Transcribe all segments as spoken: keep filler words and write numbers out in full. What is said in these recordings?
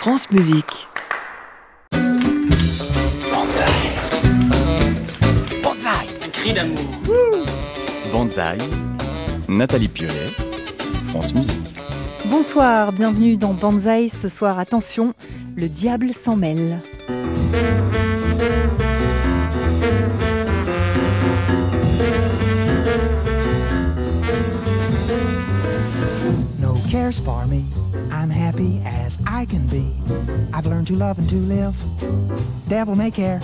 France Musique. Banzai. Banzai. Un cri d'amour. Banzai. Nathalie Piolet, France Musique. Bonsoir, bienvenue dans Banzai. Ce soir, attention, le diable s'en mêle. No cares for me, I'm happy as I can be. I've learned to love and to live, devil may care.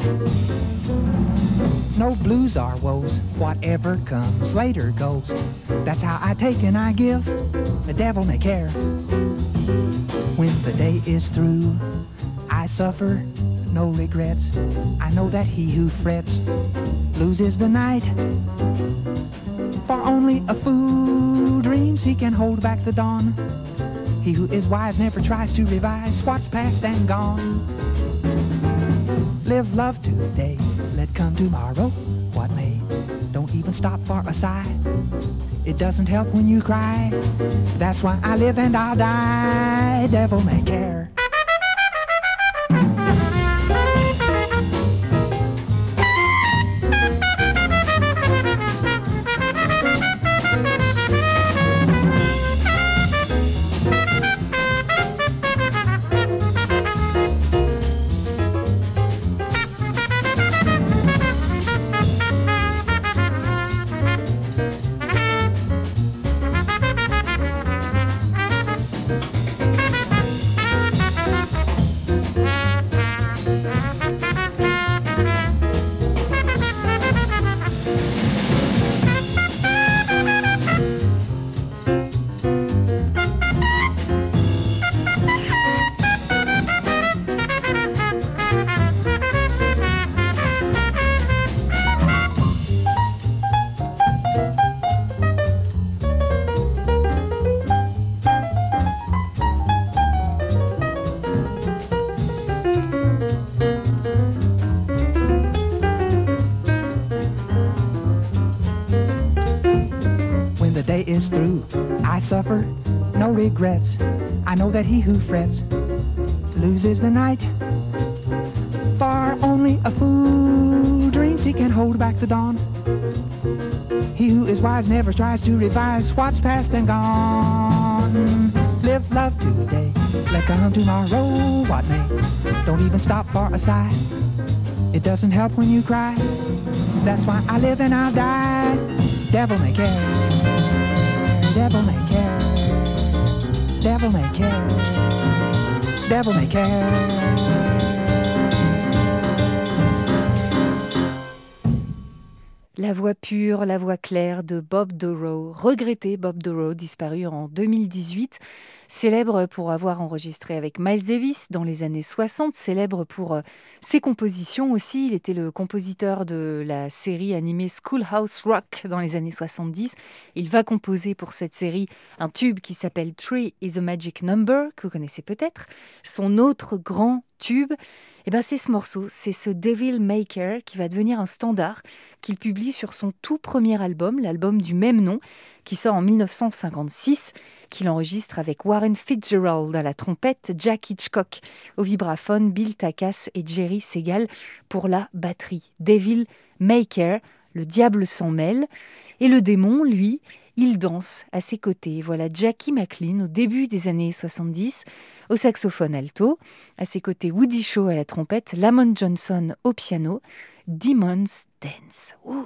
No blues or woes, whatever comes later goes. That's how I take and I give, the devil may care. When the day is through, I suffer no regrets. I know that he who frets loses the night. For only a fool dreams he can hold back the dawn. He who is wise never tries to revise what's past and gone. Live love today, let come tomorrow what may. Don't even stop for a sigh. It doesn't help when you cry. That's why I live and I'll die. Devil may care. Is through, I suffer no regrets. I know that he who frets loses the night. For only a fool dreams he can hold back the dawn. He who is wise never tries to revise what's past and gone. Live love today, let come tomorrow what may. Don't even stop for a sigh. It doesn't help when you cry. That's why I live and I'll die. Devil may care. Devil may care, devil may care, devil may care. La voix pure, la voix claire de Bob Dorough, regretté Bob Dorough, disparu en deux mille dix-huit, célèbre pour avoir enregistré avec Miles Davis dans les années soixante, célèbre pour ses compositions aussi. Il était le compositeur de la série animée Schoolhouse Rock dans les années soixante-dix. Il va composer pour cette série un tube qui s'appelle Three is a Magic Number, que vous connaissez peut-être. Son autre grand tube, eh ben c'est ce morceau, c'est ce Devil May Care qui va devenir un standard qu'il publie sur son tout premier album, l'album du même nom, qui sort en dix-neuf cent cinquante-six, qu'il enregistre avec Warren Fitzgerald à la trompette, Jack Hitchcock au vibraphone, Bill Takas et Jerry Segal pour la batterie. Devil May Care, le diable s'en mêle, et le démon, lui, il danse à ses côtés. Voilà Jackie McLean au début des années soixante-dix, au saxophone alto, à ses côtés Woody Shaw à la trompette, Lamont Johnson au piano, Demons Dance. Ouh.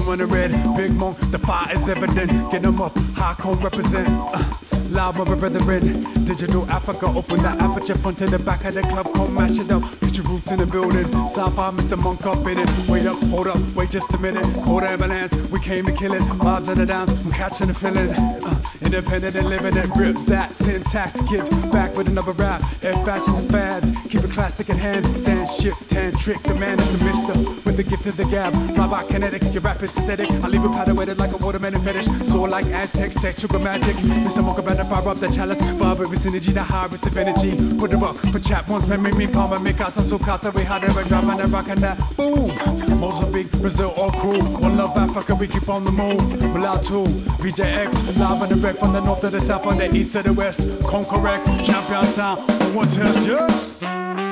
on the red, Big Monk, the fire is evident. Get them up, high cone represent. Uh, loud, my brethren. Digital Africa, open that aperture front to the back of the club, come mash it up. Future roots in the building. Sci-fi, Mister Monk up in it. Wait up, hold up, wait just a minute. Call the ambulance, we came to kill it. Vibes of the dance, I'm catching the feeling. Uh, independent and living it, rip that syntax. Kids back with another rap. Air fashions and fads, keep it classic in hand. Sand ship, tan trick, the man is the mister with the gift of the gab. Fly by kinetic, your rap is synthetic. I leave it powder wetted like a watermelon fetish. Soar like Aztec, sexual magic. Mister Monk about to fire up the chalice. Vibrate with synergy, the high rates of energy. Put it up for chap ones, memory, me, palma, make us so casa. We had a drop and a rock and that boom. Mozambique, Brazil, all crew. One love Africa, we keep on the move. We're loud too. V J X, live on the wreck from the north to the south, on the east to the west. Come correct, champion sound. One test, yes.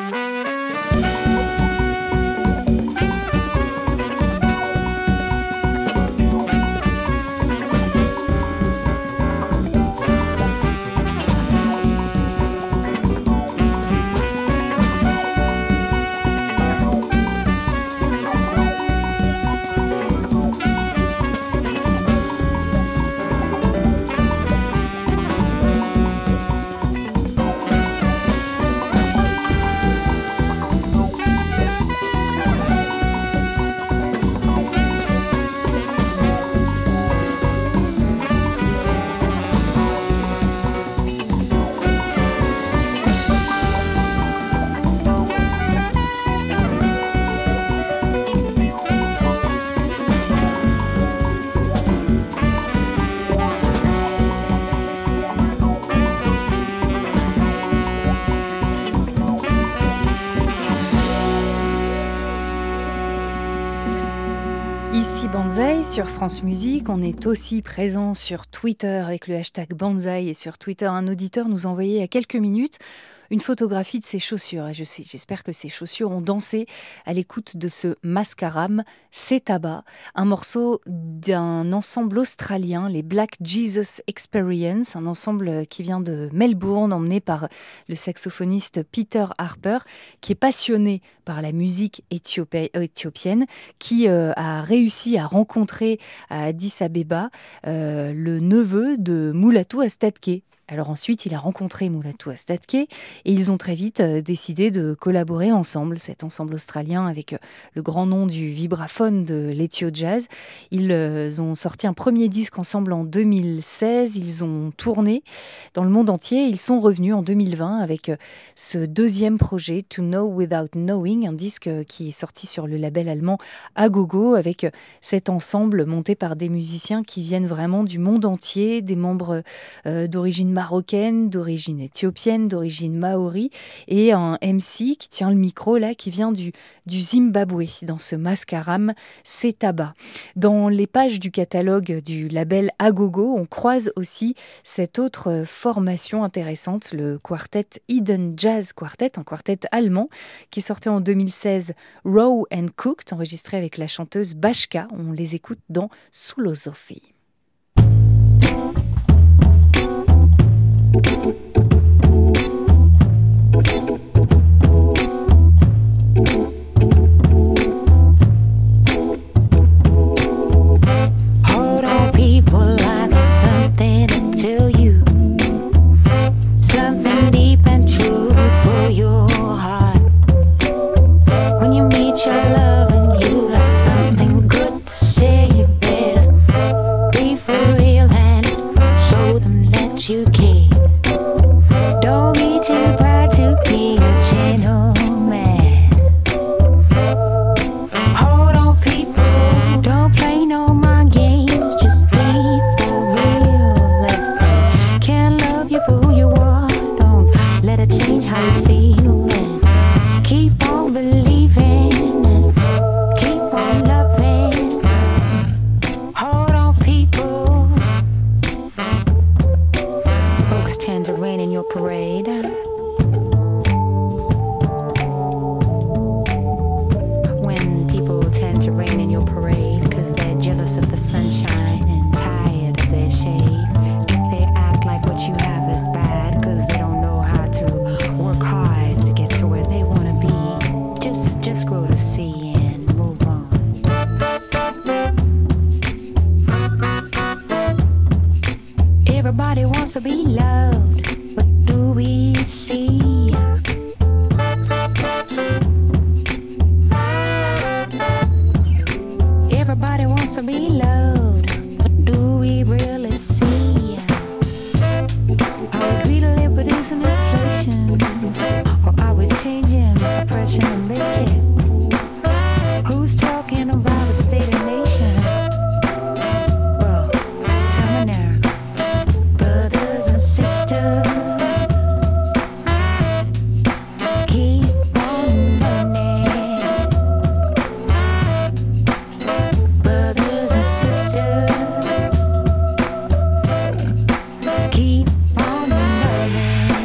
Ici Banzai sur France Musique, on est aussi présent sur Twitter avec le hashtag Banzai et sur Twitter un auditeur nous envoyait il y a quelques minutes une photographie de ses chaussures. Et je sais, j'espère que ses chaussures ont dansé à l'écoute de ce Mascaram, C'est Tabac, un morceau d'un ensemble australien, les Black Jesus Experience, un ensemble qui vient de Melbourne, emmené par le saxophoniste Peter Harper, qui est passionné par la musique éthiopé- éthiopienne, qui euh, a réussi à rencontrer à Addis Abeba euh, le neveu de Mulatu Astatke. Alors ensuite, il a rencontré Mulatu Astatke et ils ont très vite euh, décidé de collaborer ensemble, cet ensemble australien avec euh, le grand nom du vibraphone de l'Ethio Jazz. Ils euh, ont sorti un premier disque ensemble en deux mille seize, ils ont tourné dans le monde entier, ils sont revenus en deux mille vingt avec euh, ce deuxième projet, To Know Without Knowing, un disque euh, qui est sorti sur le label allemand Agogo avec euh, cet ensemble monté par des musiciens qui viennent vraiment du monde entier, des membres euh, d'origine marocaine, d'origine éthiopienne, d'origine maori, et un M C qui tient le micro là, qui vient du, du Zimbabwe, dans ce Mascaram, C'est Tabac. Dans les pages du catalogue du label Agogo, on croise aussi cette autre formation intéressante, le quartet Eden Jazz Quartet, un quartet allemand qui sortait en deux mille seize Raw and Cooked, enregistré avec la chanteuse Bashka. On les écoute dans Sulosophy. Hold on, people, I got something to tell you. Something deep and true for your heart. When you meet your love and you got something good to say, you better be for real and show them that you care. Don't be too proud to be a gentleman. Hold on, people, don't play no mind games. Just be for real. If they can't love you for who you are, don't let it change how you feel. And keep on believing and keep on loving. Hold on, people. Folks tend to rain in your parade. When people tend to rain in your parade because they're jealous of the sunshine and tired of their shade. If they act like what you have is bad because they don't know how to work hard to get to where they want to be, just just grow to see and move on. to be loved. What do we see? Everybody wants to be loved. What do we really see? Are we greedily producing inflation? Or are we changing oppression and wicked? Who's talking about the state of nation? Well, tell me now, brothers and sisters, keep on learning. Brothers and sisters, keep on learning.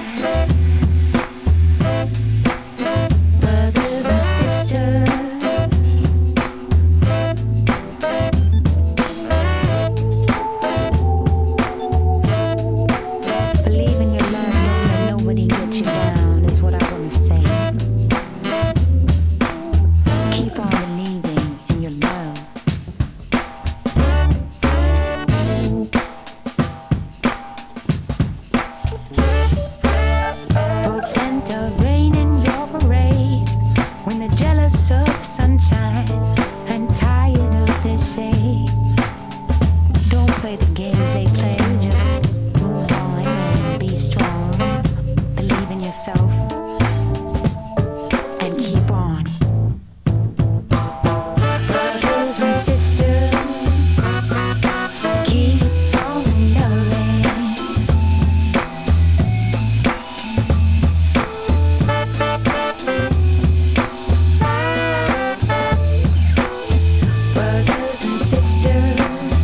Brothers and sisters, believe in your love, don't let nobody get you down, is what I want to say. Keep on believing in your love. Boats enter rain in your parade when they're jealous of the sunshine and tired of their shade. Don't play the games they play, just move on and be strong. Believe in yourself and keep on. Brothers and sisters, keep on loving. Brothers and sisters,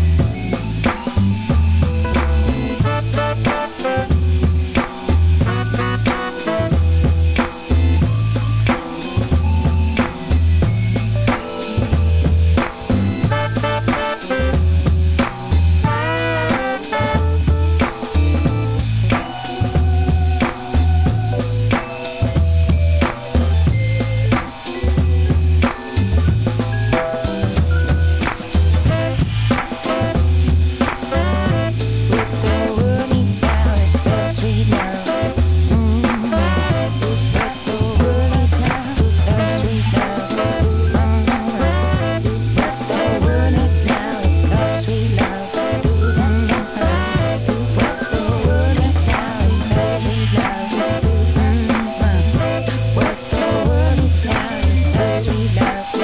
what the world needs now is love, sweet love. Mm. What the world needs now is love, sweet love. Mm. What the world needs now is love, sweet love. Mm. What the world needs now is love, sweet love. Mm. What the world needs now is love, sweet love. Mm.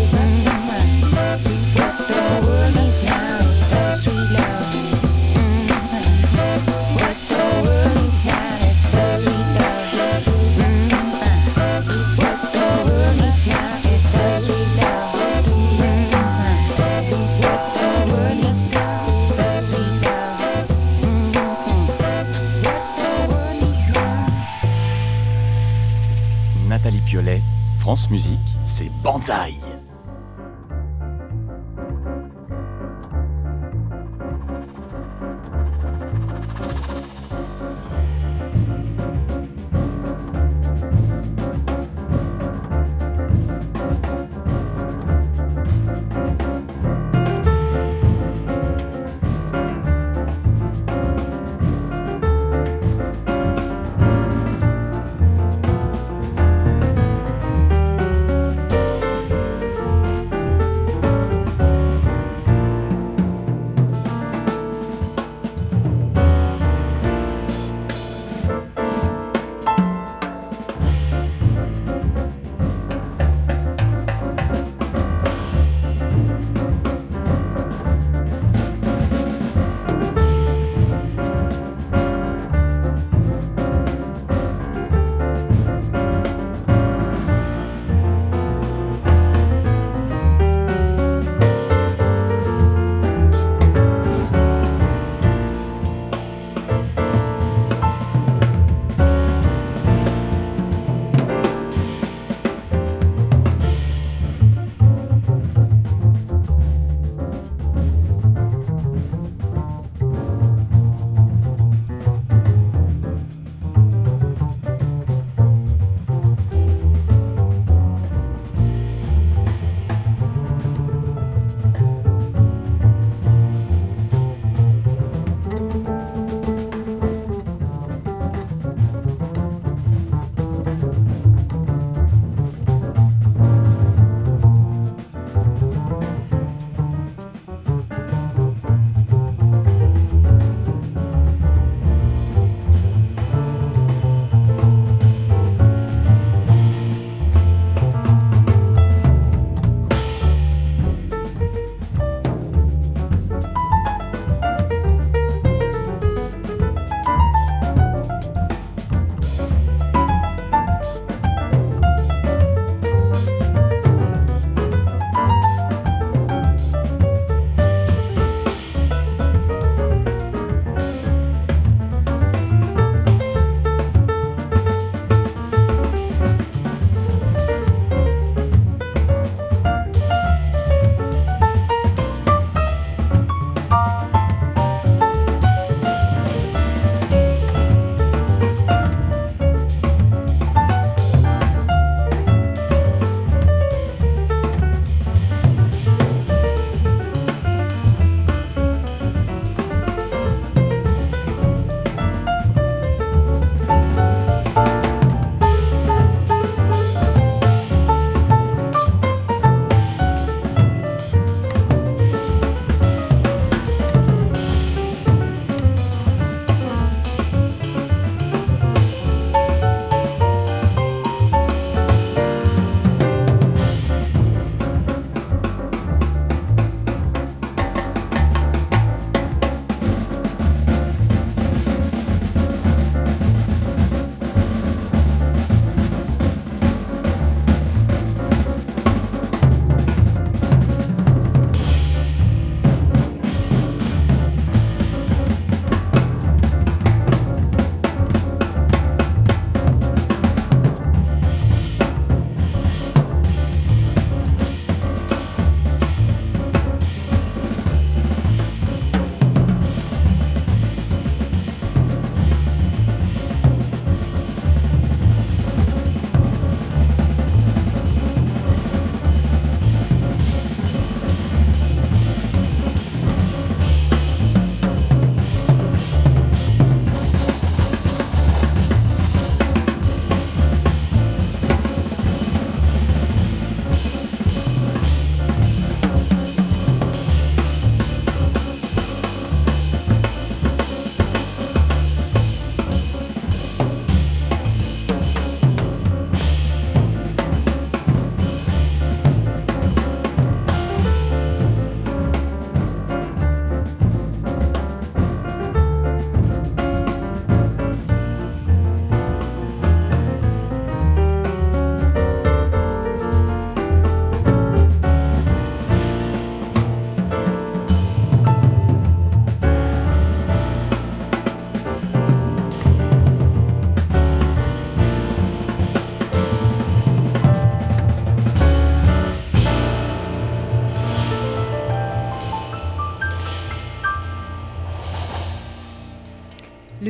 What the world needs now is love, sweet love. Mm. What the world needs now is love, sweet love. Mm. What the world needs now is love, sweet love. Mm. What the world needs now is love, sweet love. Mm. What the world needs now. Nathalie Piolet, France Musique, c'est Banzai.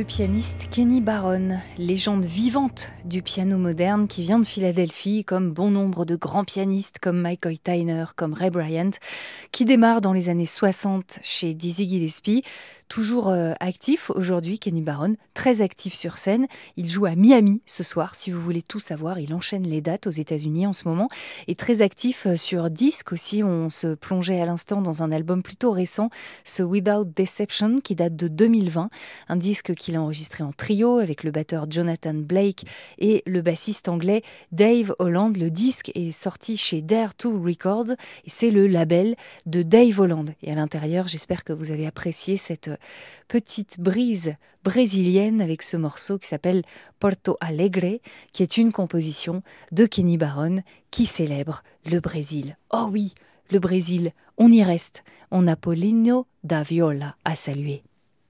le pianiste Kenny Barron, légende vivante du piano moderne qui vient de Philadelphie, comme bon nombre de grands pianistes comme Mike Hoytiner, comme Ray Bryant, qui démarre dans les années soixante chez Dizzy Gillespie. Toujours euh, actif aujourd'hui, Kenny Barron, très actif sur scène. Il joue à Miami ce soir, si vous voulez tout savoir. Il enchaîne les dates aux États-Unis en ce moment. Et très actif euh, sur disque aussi. On se plongeait à l'instant dans un album plutôt récent, ce Without Deception, qui date de deux mille vingt. Un disque qu'il a enregistré en trio avec le batteur Jonathan Blake et le bassiste anglais Dave Holland. Le disque est sorti chez Dare deux Records et c'est le label de Dave Holland. Et à l'intérieur, j'espère que vous avez apprécié cette petite brise brésilienne avec ce morceau qui s'appelle Porto Alegre, qui est une composition de Kenny Barron qui célèbre le Brésil. Oh oui, le Brésil, on y reste. On a Paulinho da Viola à saluer.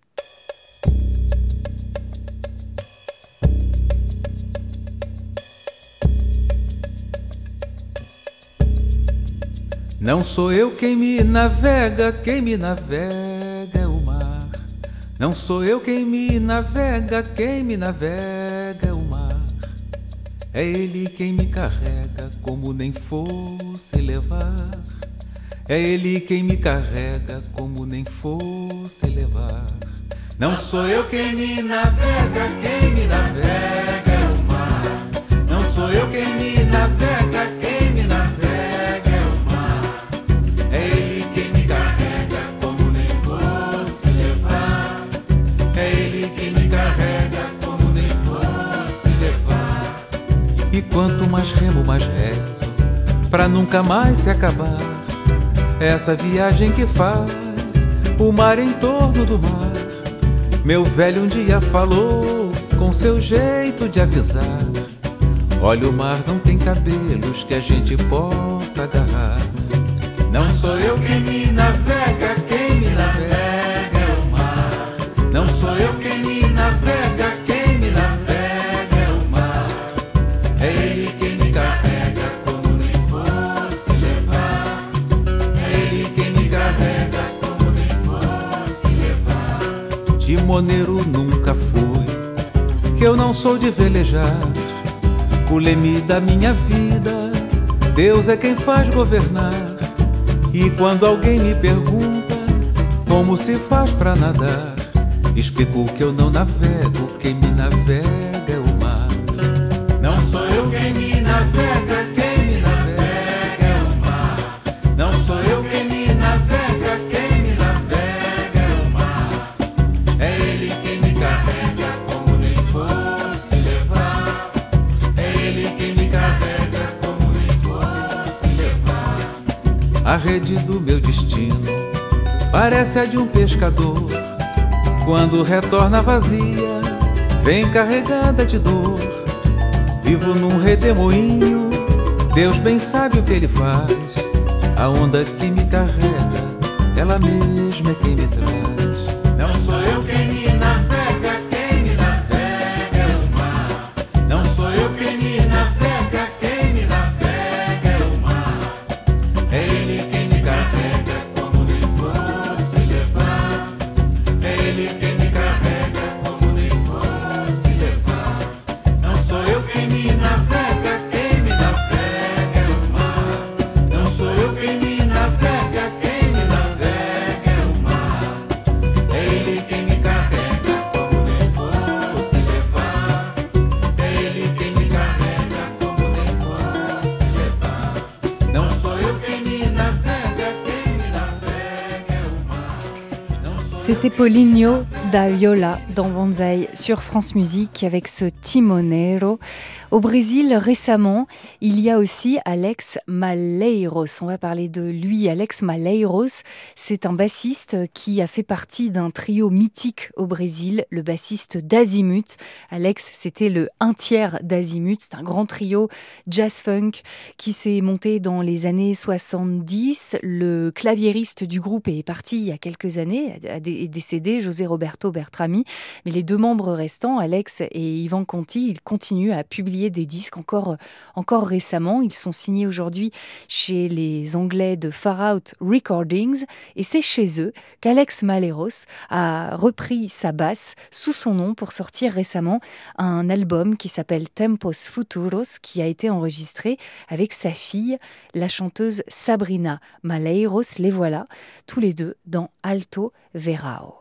Não sou eu quem me navega, quem me navega é o mar. Não sou eu quem me navega, quem me navega é o mar. É ele quem me carrega como nem fosse levar. É ele quem me carrega como nem fosse levar. Não sou eu quem me navega, quem me navega é o mar. Não sou eu quem me navega, quem me navega. E quanto mais remo, mais rezo, pra nunca mais se acabar essa viagem que faz o mar em torno do mar. Meu velho um dia falou com seu jeito de avisar: olha, o mar não tem cabelos que a gente possa agarrar. Não sou eu quem me navega, quem me navega é o mar. Não sou eu quem me navega, quem me navega é o mar. É ele quem me carrega como nem fosse levar. É ele quem me carrega como nem fosse levar. Timoneiro nunca fui, que eu não sou de velejar. O leme da minha vida, Deus é quem faz governar. E quando alguém me pergunta como se faz pra nadar, explico que eu não navego, quem me navega é o mar. Não sou eu quem me navega, quem me navega é o mar. Não sou eu quem me navega, quem me navega é o mar. É ele quem me carrega como nem fosse levar. É ele quem me carrega como nem fosse levar. A rede do meu destino parece a de um pescador. Quando retorna vazia, vem carregada de dor. Vivo num redemoinho, Deus bem sabe o que ele faz. A onda que me carrega, ela mesma é quem me traz. Não sou eu quem me navega, quem me navega é o mar. Não sou eu quem me navega, quem me navega é o mar. É ele quem me carrega como nem fosse levar. É ele quem me carrega como nem fosse levar. Não sou eu quem me navega, quem me navega é o mar. Não sou eu quem me navega, quem me navega é o mar. É ele quem me carrega como nem fosse levar. É ele quem me carrega como nem fosse levar. Não sou eu quem me navega, quem me navega é o mar. C'était Paulinho da Viola dans Banzai sur France Musique avec ce Timoneiro. Au Brésil, récemment, il y a aussi Alex Malheiros. On va parler de lui. Alex Malheiros, c'est un bassiste qui a fait partie d'un trio mythique au Brésil, le bassiste d'Azimut. Alex, c'était le un tiers d'Azimut. C'est un grand trio jazz-funk qui s'est monté dans les années soixante-dix. Le claviériste du groupe est parti il y a quelques années, est décédé, José Roberto Roberto Bertrami. Mais les deux membres restants, Alex et Ivan Conti, ils continuent à publier des disques encore, encore récemment. Ils sont signés aujourd'hui chez les Anglais de Far Out Recordings et c'est chez eux qu'Alex Maleros a repris sa basse sous son nom pour sortir récemment un album qui s'appelle Tempos Futuros qui a été enregistré avec sa fille, la chanteuse Sabrina Malheiros. Les voilà, tous les deux dans Alto Verão.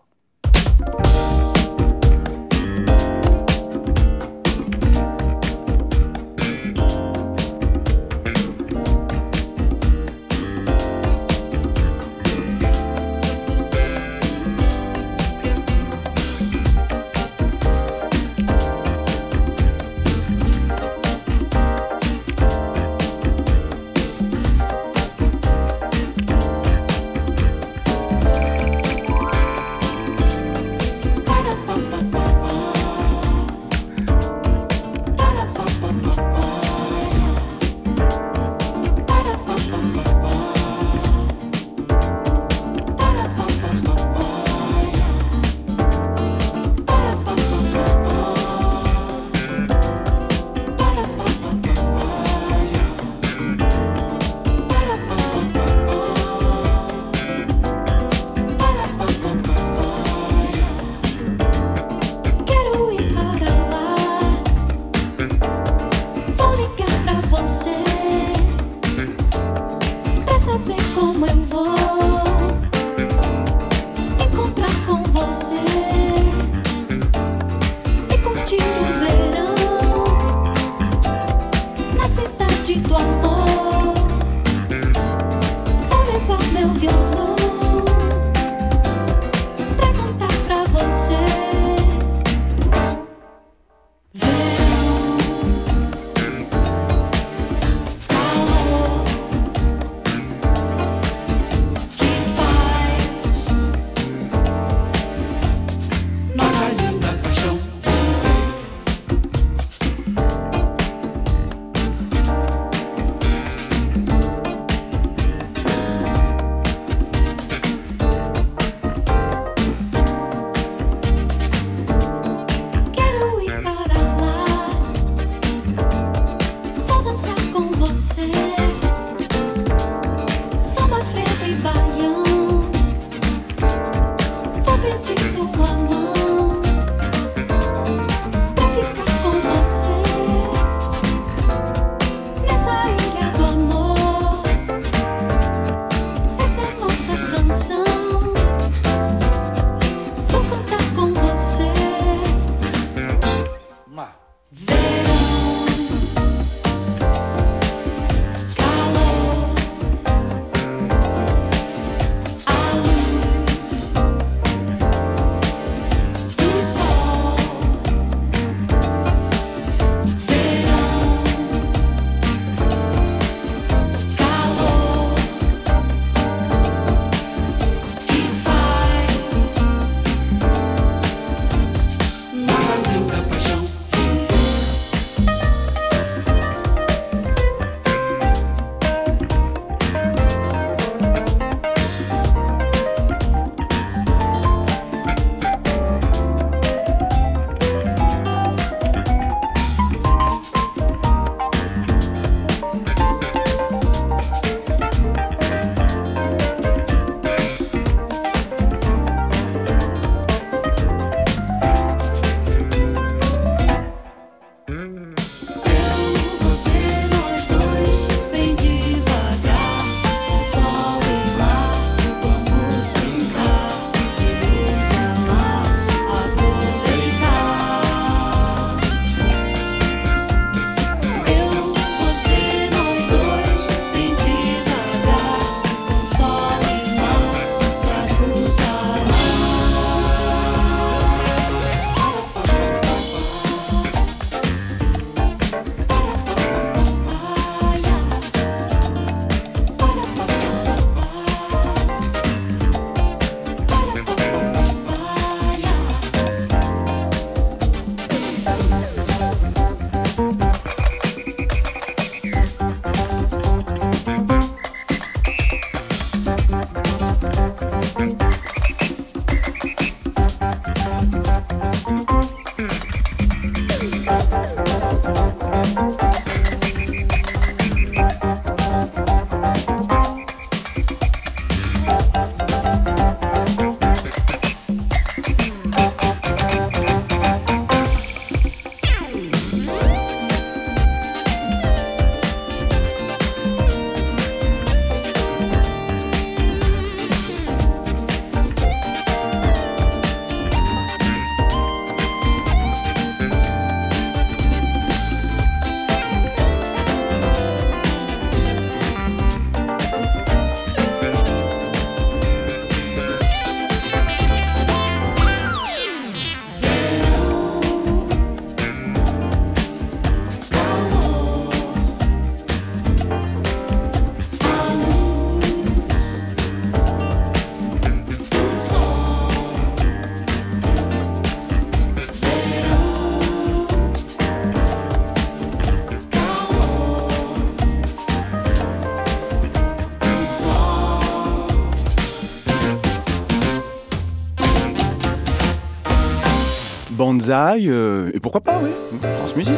Banzai, euh, et pourquoi pas, oui, France Musique.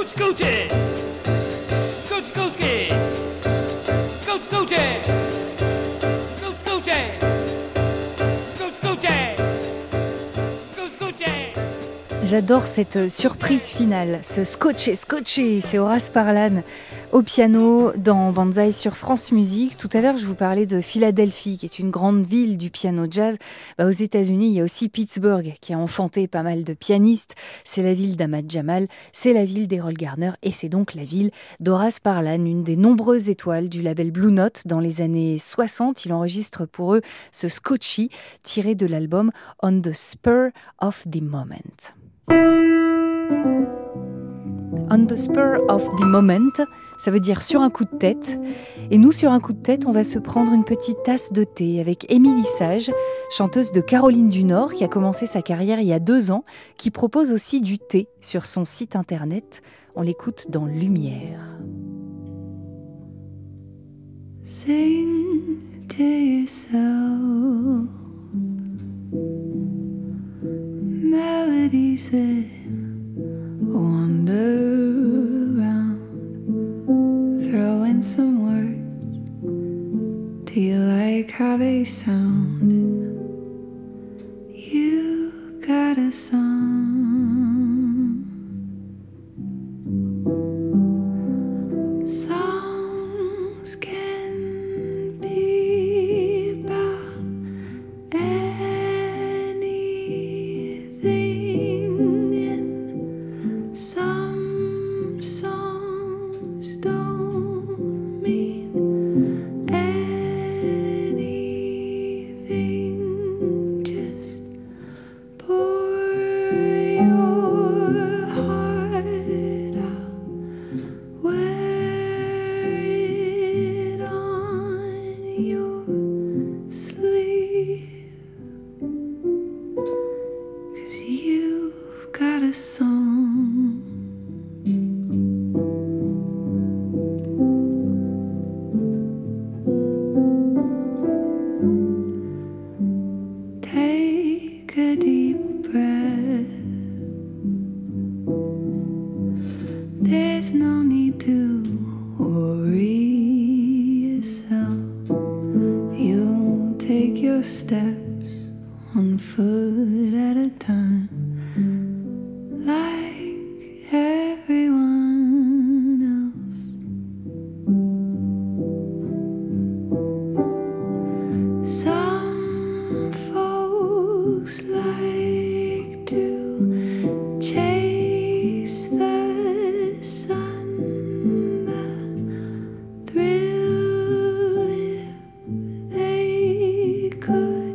Scoochie, Scoochie, Scoochie, Scoochie, Scoochie, Scoochie, Scoochie, Scoochie, Scoochie. J'adore cette surprise finale, ce scotché, scotché, c'est Horace Parlan au piano dans Banzai sur France Musique. Tout à l'heure, je vous parlais de Philadelphie, qui est une grande ville du piano jazz. Bah, aux États-Unis, il y a aussi Pittsburgh, qui a enfanté pas mal de pianistes. C'est la ville d'Ahmad Jamal, c'est la ville d'Errol Garner, et c'est donc la ville d'Horace Parlan, une des nombreuses étoiles du label Blue Note. Dans les années soixante, il enregistre pour eux ce Scotchy, tiré de l'album On the Spur of the Moment. On the spur of the moment, ça veut dire sur un coup de tête. Et nous, sur un coup de tête, on va se prendre une petite tasse de thé avec Émilie Sage, chanteuse de Caroline du Nord, qui a commencé sa carrière il y a deux ans, qui propose aussi du thé sur son site internet. On l'écoute dans Lumière. Sing to yourself melodies that wander around, throw in some words. Do you like how they sound? You got a song. Songs can be about anything, and some songs don't mean anything. Just pour your heart out, wear it on your sleeve, 'cause you've got a song. Take a deep breath. There's no need to worry yourself. You'll take your steps one foot at a time, like everyone else. Some folks like to chase the sun, the thrill if they could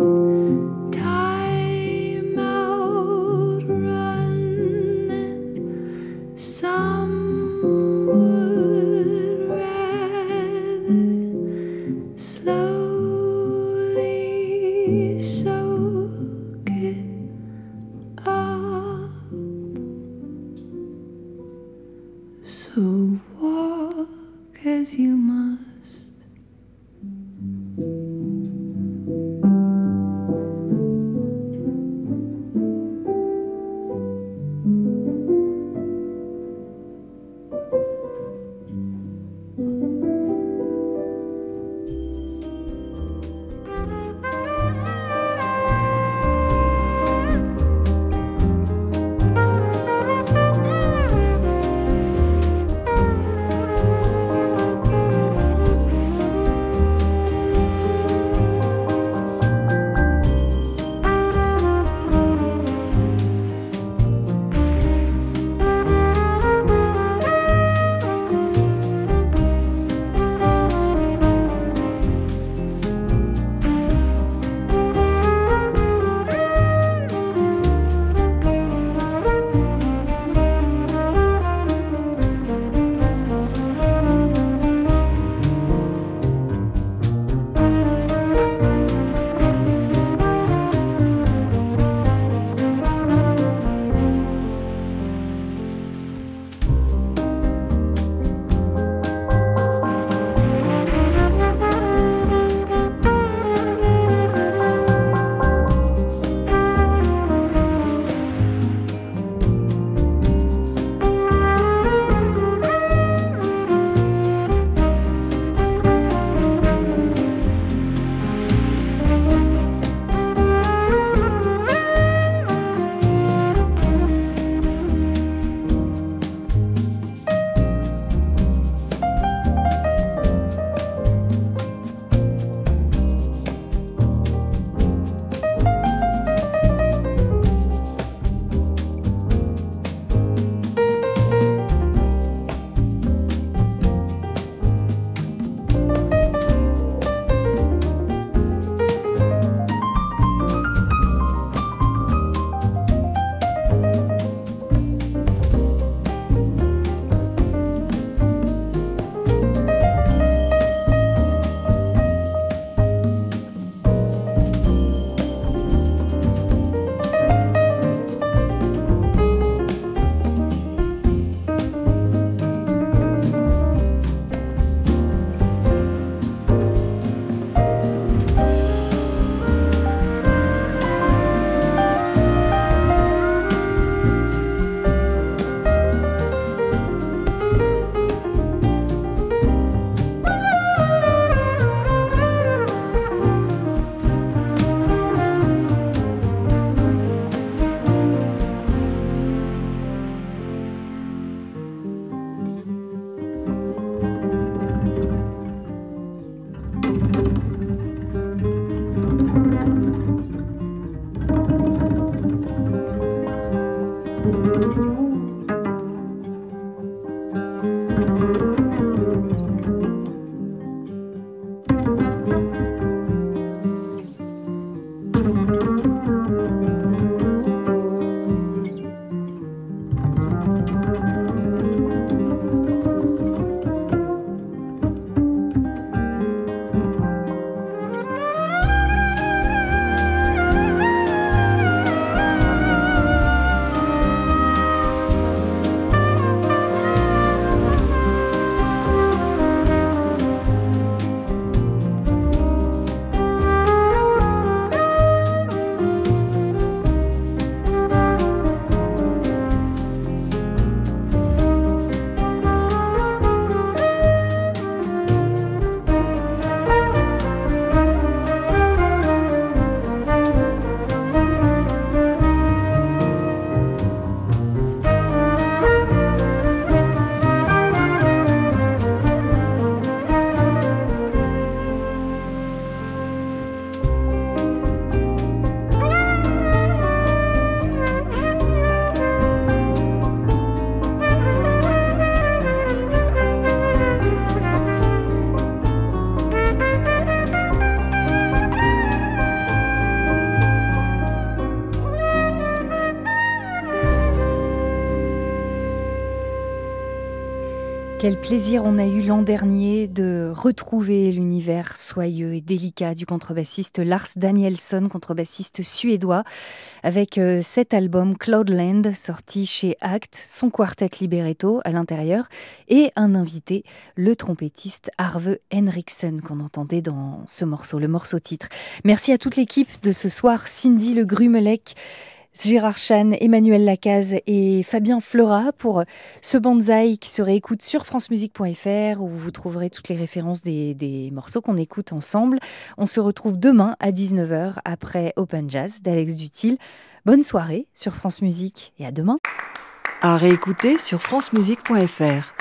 time out running. Some would rather slowly soak it up. So walk as you must. Quel plaisir on a eu l'an dernier de retrouver l'univers soyeux et délicat du contrebassiste Lars Danielsson, contrebassiste suédois, avec euh, cet album Cloudland sorti chez Act, son quartet libretto à l'intérieur et un invité, le trompettiste Arve Henriksen qu'on entendait dans ce morceau, le morceau titre. Merci à toute l'équipe de ce soir, Cindy Le Grumelec, Gérard Chan, Emmanuel Lacaze et Fabien Fleurat pour ce Banzai qui se réécoute sur francemusique point f r où vous trouverez toutes les références des, des morceaux qu'on écoute ensemble. On se retrouve demain à dix-neuf heures après Open Jazz d'Alex Dutil. Bonne soirée sur France Musique et à demain. À réécouter sur francemusique point f r.